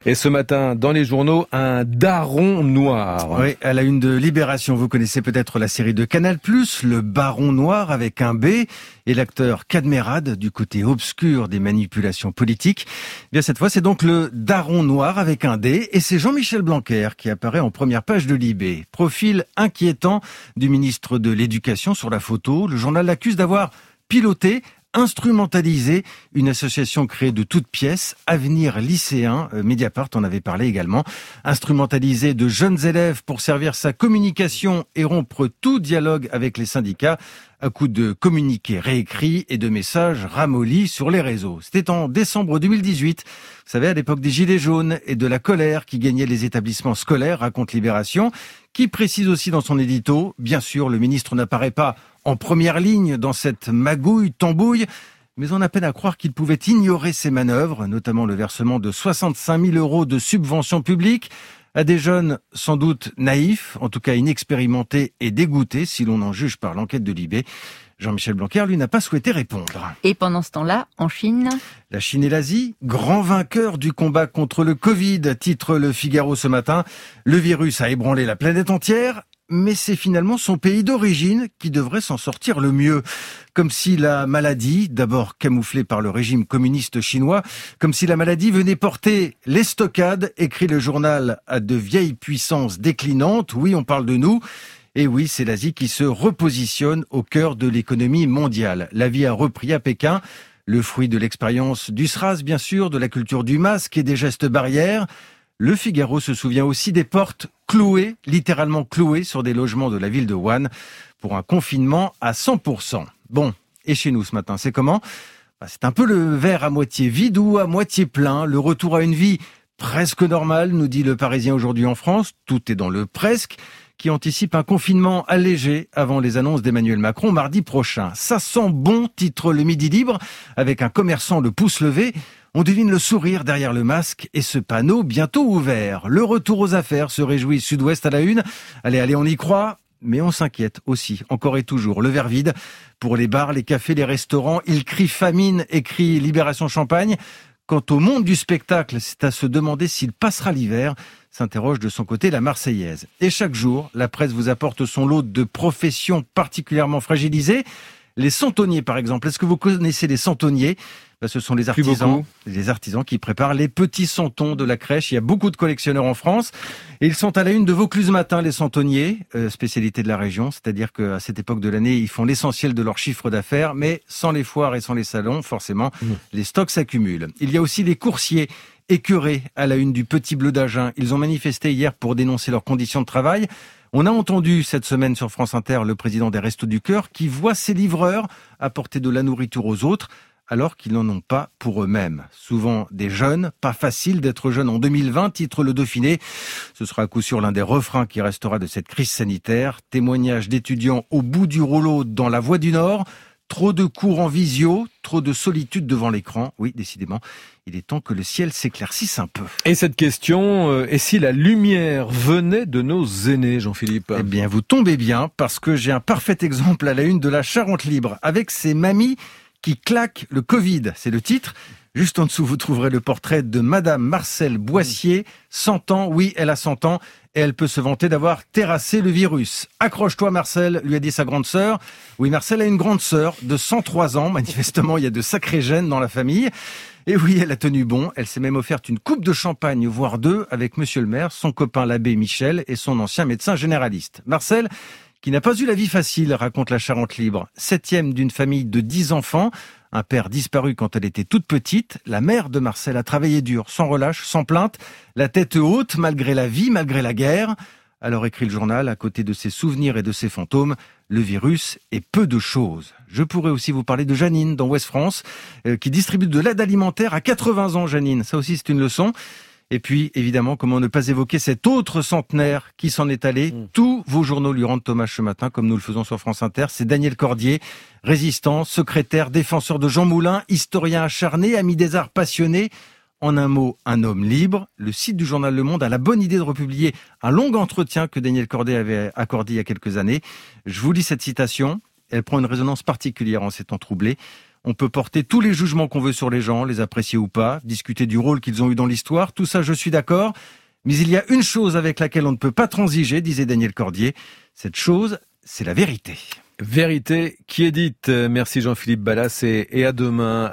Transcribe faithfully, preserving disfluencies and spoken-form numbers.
Et ce matin, dans les journaux, un daron noir. Oui, à la une de Libération, vous connaissez peut-être la série de Canal+, Le Baron Noir avec un B, et l'acteur Cadmerade du côté obscur des manipulations politiques. Eh bien cette fois, c'est donc le daron noir avec un D, et c'est Jean-Michel Blanquer qui apparaît en première page de Libé. Profil inquiétant du ministre de l'Éducation sur la photo. Le journal l'accuse d'avoir piloté, instrumentaliser une association créée de toutes pièces, Avenir lycéen, euh, Mediapart en avait parlé également, instrumentaliser de jeunes élèves pour servir sa communication et rompre tout dialogue avec les syndicats, à coup de communiqués réécrits et de messages ramollis sur les réseaux. C'était en décembre deux mille dix-huit, vous savez, à l'époque des Gilets jaunes et de la colère qui gagnait les établissements scolaires, raconte Libération, qui précise aussi dans son édito, bien sûr, le ministre n'apparaît pas en première ligne dans cette magouille, tambouille, mais on a peine à croire qu'il pouvait ignorer ses manœuvres, notamment le versement de soixante-cinq mille euros de subventions publiques à des jeunes sans doute naïfs, en tout cas inexpérimentés et dégoûtés, si l'on en juge par l'enquête de Libé. Jean-Michel Blanquer, lui, n'a pas souhaité répondre. Et pendant ce temps-là, en Chine... La Chine et l'Asie, grand vainqueur du combat contre le Covid, titre Le Figaro ce matin. Le virus a ébranlé la planète entière, mais c'est finalement son pays d'origine qui devrait s'en sortir le mieux. Comme si la maladie, d'abord camouflée par le régime communiste chinois, comme si la maladie venait porter l'estocade, écrit le journal à de vieilles puissances déclinantes. Oui, on parle de nous. Et oui, c'est l'Asie qui se repositionne au cœur de l'économie mondiale. La vie a repris à Pékin, le fruit de l'expérience du SRAS, bien sûr, de la culture du masque et des gestes barrières. Le Figaro se souvient aussi des portes clouées, littéralement clouées sur des logements de la ville de Wuhan pour un confinement à cent pour cent. Bon, et chez nous ce matin, c'est comment ? Bah, c'est un peu le verre à moitié vide ou à moitié plein, le retour à une vie presque normale, nous dit le Parisien aujourd'hui en France, tout est dans le presque, qui anticipe un confinement allégé avant les annonces d'Emmanuel Macron mardi prochain. Ça sent bon, titre le Midi Libre, avec un commerçant le pouce levé. On devine le sourire derrière le masque et ce panneau bientôt ouvert. Le retour aux affaires, se réjouit Sud-Ouest à la une. Allez, allez, on y croit, mais on s'inquiète aussi, encore et toujours. Le verre vide pour les bars, les cafés, les restaurants. Il crie famine, écrit Libération Champagne. Quant au monde du spectacle, c'est à se demander s'il passera l'hiver, s'interroge de son côté la Marseillaise. Et chaque jour, la presse vous apporte son lot de professions particulièrement fragilisées. Les santonniers, par exemple. Est-ce que vous connaissez les santonniers ? Ben, ce sont les artisans, les artisans qui préparent les petits santons de la crèche. Il y a beaucoup de collectionneurs en France. Et ils sont à la une de Vaucluse Matin, les santonniers, euh, spécialité de la région. C'est-à-dire qu'à cette époque de l'année, ils font l'essentiel de leur chiffre d'affaires. Mais sans les foires et sans les salons, forcément, mmh. les stocks s'accumulent. Il y a aussi les coursiers écœurés à la une du Petit Bleu d'Agen. Ils ont manifesté hier pour dénoncer leurs conditions de travail. On a entendu cette semaine sur France Inter le président des Restos du Cœur qui voit ses livreurs apporter de la nourriture aux autres alors qu'ils n'en ont pas pour eux-mêmes. Souvent des jeunes, pas facile d'être jeune en deux mille vingt, titre Le Dauphiné. Ce sera à coup sûr l'un des refrains qui restera de cette crise sanitaire. Témoignage d'étudiants au bout du rouleau dans la Voie du Nord. Trop de cours en visio, trop de solitude devant l'écran. Oui, décidément, il est temps que le ciel s'éclaircisse un peu. Et cette question, euh, et si la lumière venait de nos aînés, Jean-Philippe ? Eh bien, vous tombez bien, parce que j'ai un parfait exemple à la une de la Charente Libre, avec ces mamies qui claquent le Covid. C'est le titre. Juste en dessous, vous trouverez le portrait de Madame Marcelle Boissier, cent ans, oui, elle a cent ans, et elle peut se vanter d'avoir terrassé le virus. Accroche-toi Marcel, lui a dit sa grande sœur. Oui, Marcel a une grande sœur de cent trois ans, manifestement il y a de sacrés gènes dans la famille. Et oui, elle a tenu bon, elle s'est même offerte une coupe de champagne, voire deux, avec monsieur le maire, son copain l'abbé Michel et son ancien médecin généraliste. Marcel, qui n'a pas eu la vie facile, raconte la Charente Libre. Septième d'une famille de dix enfants, un père disparu quand elle était toute petite. La mère de Marcel a travaillé dur, sans relâche, sans plainte, la tête haute, malgré la vie, malgré la guerre. Alors écrit le journal, à côté de ses souvenirs et de ses fantômes, le virus est peu de choses. Je pourrais aussi vous parler de Janine, dans Ouest France, euh, qui distribue de l'aide alimentaire à quatre-vingts ans, Janine. Ça aussi, c'est une leçon. Et puis, évidemment, comment ne pas évoquer cet autre centenaire qui s'en est allé. Mmh. Tous vos journaux lui rendent hommage ce matin, comme nous le faisons sur France Inter. C'est Daniel Cordier, résistant, secrétaire, défenseur de Jean Moulin, historien acharné, ami des arts passionné. En un mot, un homme libre. Le site du journal Le Monde a la bonne idée de republier un long entretien que Daniel Cordier avait accordé il y a quelques années. Je vous lis cette citation. Elle prend une résonance particulière en ces temps troublés. On peut porter tous les jugements qu'on veut sur les gens, les apprécier ou pas, discuter du rôle qu'ils ont eu dans l'histoire. Tout ça, je suis d'accord. Mais il y a une chose avec laquelle on ne peut pas transiger, disait Daniel Cordier. Cette chose, c'est la vérité. Vérité qui est dite. Merci Jean-Philippe Ballas et à demain.